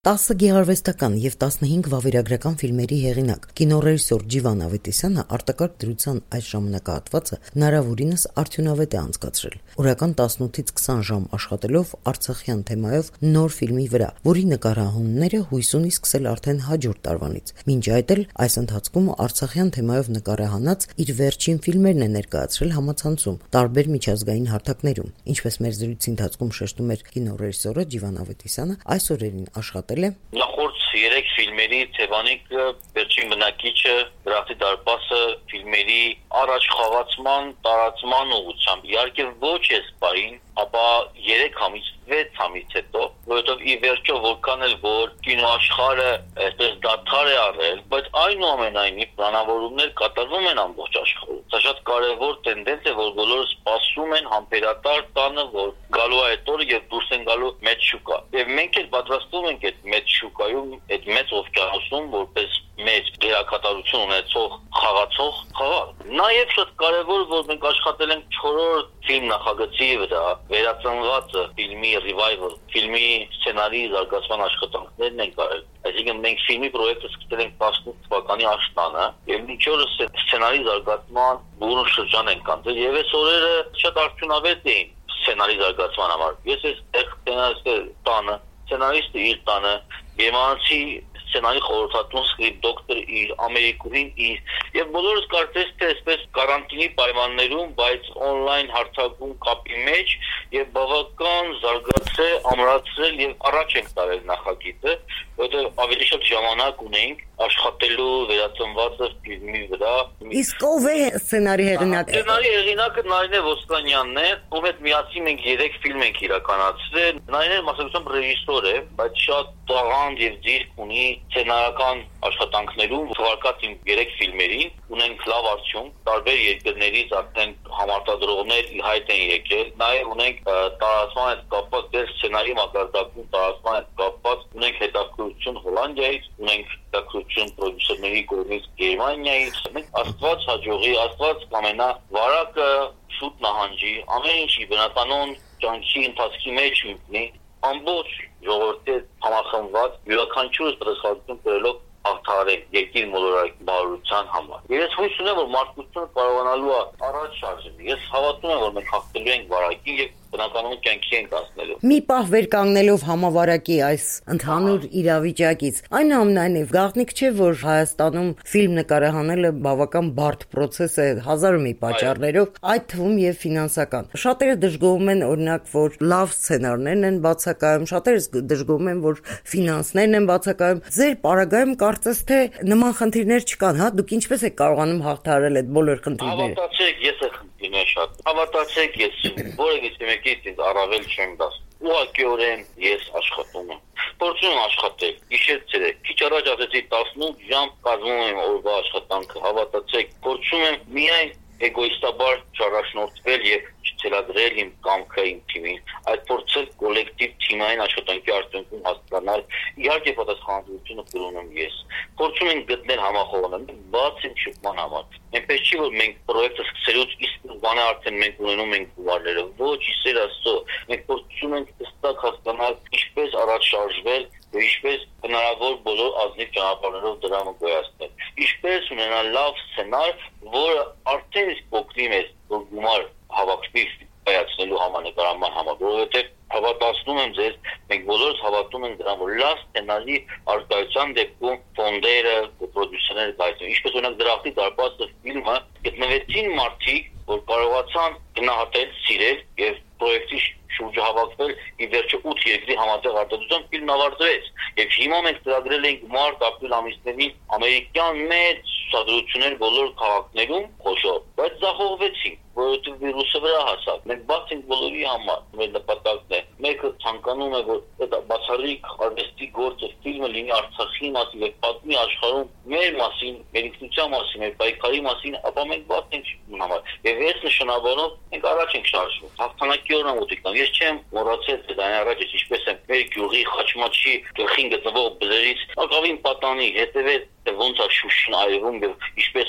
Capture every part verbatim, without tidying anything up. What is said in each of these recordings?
տասը գեղարվեստական և տասնհինգ վավերագրական ֆիլմերի հեղինակ կինոռեժիսոր Ջիվան Ավետիսյանը արտակարգ դրության այս ժամանակահատվածը հնարավորինս արդյունավետ է անցկացրել։ Օրական տասնութից քսան ժամ աշխատելով արցախյան թեմայով նոր ֆիլմի վրա, որի նկարահանումները հույս ունի սկսել արդեն հաջորդ տարվանից։ Մինչ այդ էլ այս ընթացքում արցախյան թեմայով նկարահանած իր վերջին ֆիլմերն է ներկայացրել համացանցում, տարբեր միջազգային հարթակներում։ Ինչպես մեր զրույցի ընթացքում շեշտում էր կինոռեժիսորը Ջիվան Ավետիսյանը, այս օրերին աշխատել Նախորդ երեք ֆիլմերի Թևանիկը, Վերջին բնակիչը, Դրախտի դարպասը ֆիլմերի առաջ խաղացման, տարածման ուղղությամբ իհարկե ոչ այս պահին, ապա երեք ամիս, վեց ամիս հետո, որովհետև ի վերջո որքան էլ որ կինոաշխարհը այսպես դադար է առել, բայց այնուամենայնիվ պլանավորումներ կատարվում են ամբողջ աշխարհում։ Սա շատ կարևոր տենդենց է, որ բոլորը սպասում են համբերատար տանը, որ գալու է այդ օրը եւ դուրս են գալու մեծ շուկա։ Եվ մենք էլ պատրաստվում ենք այդ մեծ շուկայում, այդ մեծ օվկիանոսում, որպես մեծ դերակատարություն ունեցող խաղացող խաղալ։ Նաև շատ կարևոր, որ մենք աշխատել ենք չորրորդ ֆիլմ նախագծի վրա, վերածնվածը, ֆիլմի revival, ֆիլմի սցենարի զարգացման աշխատանքներն են կարել։ Այսինքն մենք ֆիլմի պրոյեկտը սկսել ենք տասնութ թվականի աշտանը, եւ մինչ օրս սցենարի զարգացման բուրըն շրջան ենք անցել, եւ այս օրերը շատ արդյունավետ էին սցենարի զարգացման համար։ Ես այս սցենարիստը տանը, սցենարիստը իր տանը, գերմանացի սցենարի խորհրդատուն սկրիպտ դոկտոր իր, ամերիկուհին իր, եւ բոլորս կարծես թե այսպես կարանտինի պայմաններում, բայց օնլայն հարթակում կապի մեջ եւ բավական զարգացել, ամրացրել եւ առաջ ենք տարել նախագիծը, որովհետեւ ավելի շատ ժամանակ ունենք աշխատելու վերածնվածը ֆիլմի վրա։ Իսկ ով է սցենարի հեղինակը։ Սցենարի հեղինակը Նարինե Ոսկանյանն է, ով հետ միասին մենք երեք ֆիլմ ենք իրականացրել։ Նարինեն մասնագիտությամբ ռեժիսոր է, բայց շատ տաղանդ եւ դիրք ունի սցենարական աշխատանքներում, թվարկած իմ երեք ֆիլմերին, ունենք լավ արդյունք, տարբեր երկրներից արդեն համարտադրողներ ի հայտ են եկել, նաև ունենք տարածման հետ կապված դեր սցենարի մակարդակում տարածման հետ կապված ունենք հետաքրքրություն Հոլանդիայից, ունենք հետաքրքրություն պրոդյուսերների կողմից Գերմանիայից, մենք Աստված հաջողի, Աստված կամենա վարակը շուտ նահանջի, ամեն ինչի բնականon կյանքի ընթացքի մեջ մտնի, ամբողջ ժողովրդի համախմբված յուրաքանչյուրս դրսխորություն կրելով հաղթահարել երկիր մոլորակի բարության համար։ Եվ ես հույս ունեմ, որ մարդկությունը կարողանալու է առաջ շարժել։ Ես հավատում եմ, որ մենք հաղթելու ենք վարակին եւ բնականon կյանքի ենք հասնելու։ Մի պահ վեր կանգնելով համավարակի այս ընդհանուր իրավիճակից, այնուամենայնիվ գաղտնիք չէ, որ Հայաստանում ֆիլմ նկարահանելը բավական բարդ process է հազար ու մի պատճառներով, այդ թվում եւ ֆինանսական։ Շատերը դժգոհում են օրինակ, որ լավ սցենարներն են բացակայում, շատերը դժգոհում են, որ ֆինանսներն են բացակայում։ Ձեր պարագայում կարծես թե նման խնդիրներ չկան, հա, դուք ինչպես եք կարողանում հաղթահարել այդ բոլոր խնդիրները։ Հավատացեք, ես եմ խնդիրներ շատ։ Հավատացեք, ես որևէ մեկից ինձ առավել չեմ դասում։ Ուղղակիորեն ես աշխատում եմ։ Փորձում եմ աշխատել։ Գիշեր-ցերեկ։ Քիչ առաջ ասեցի տասնութ ժամ կազմում եմ օրվա աշխատանքը։ Հավատացեք, փորձում եմ միայն էգոիստաբար չառաջնորդվել եւ չցելադրել իմ կամքը իմ թիմին, այդ փորձել կոլեկտիվ թիմային աշխատանքի արդյունքում հասկանալ, իհարկե պատասխանատվությունը կրում եմ ես։ Փորձում ենք գտնել համախոհանք, բաց ենք շփման համար։ Այնպես չի, որ մենք պրոյեկտը սկսելուց իսկ բանը արդեն մենք ունենում ենք գումարները, ոչ, իսեր աստծո, մենք փորձում ենք հստակ հասկանալ ինչպես առաջ շարժվել եւ ինչպես հնարավոր բոլոր ազնիվ ճանապարհներով դրամը գոյացնել։ Ինչպես ունենալ լավ սցենար, որը արդեն իսկ փոքրի մեծ որ գումար հավաքվի կայացնելու համանկարման համար, որովհետեւ հավատացնում եմ ձեզ, մենք բոլորս հավատում ենք դրան, որ լավ սցենարի արկայության դեպքում ֆոնդերը, պրոդյուսերները կայացնեն։ Ինչպես օրինակ Դրախտի դարպասը ֆիլմը գտնվեցին մարդիկ, որ կարողացան գնահատել, սիրել եւ պրոյեկտի շուրջը հավաքվել, ի վերջո ութ երկրի համատեղ արտադրությամբ ֆիլմն ավարտվեց։ Եվ հիմա մենք ծրագրել ենք մարտ ապրիլ ամիսներին ամերիկյան մեծ ցուցադրություններ բոլոր քաղաքներում խոշոր, բայց ձախողվեցին, որովհետեւ վիրուսը վրա հասավ։ Մենք բաց ենք բոլորի համար, մեր նպատակն է։ Մեկը ցանկանում է, որ այդ բացառիկ արվեստի գործը ֆիլմը լինի Արցախի մասին եւ պատմի աշխարհում մեր մասին, մեր ինքնության մասին, մեր պայքարի մասին, ապա մենք բաց ենք համար։ Եվ այս նշանաբանով մենք առաջ ենք շարժվում։ Հաղթանակի օրն ուտիկան։ Ես չեմ մոռացել, թե դա առաջ ինչպես է մեր գյուղի Խաչմաչի գլխին գտնվող բլերից ակավին պատանի հետևեց, թե ոնց է Շուշին այրվում եւ ինչպես է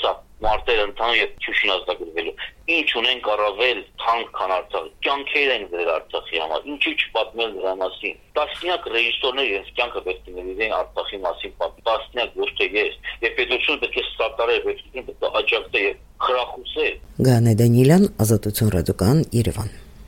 մարտերը ընթանում եւ Քյուշին ազատագրվելու։ Ինչ ունենք առավել թանկ քան Արցախը։ Կյանքեր են դրել Արցախի համար։ Ինչի՞ չպատմել դրա մասին։ Տասնյակ ռեժիսորներ իրենց կյանքը պետք է ներդրեն Արցախի մասին պատմել։ Տասնյակ ոչ թե ես։ Եվ պետությունը պետք է սատարել, պետք է աջակցել եւ խրախուսել։ Գանե Դանիելյան, Ազատություն ռադիոկայան, Երևան։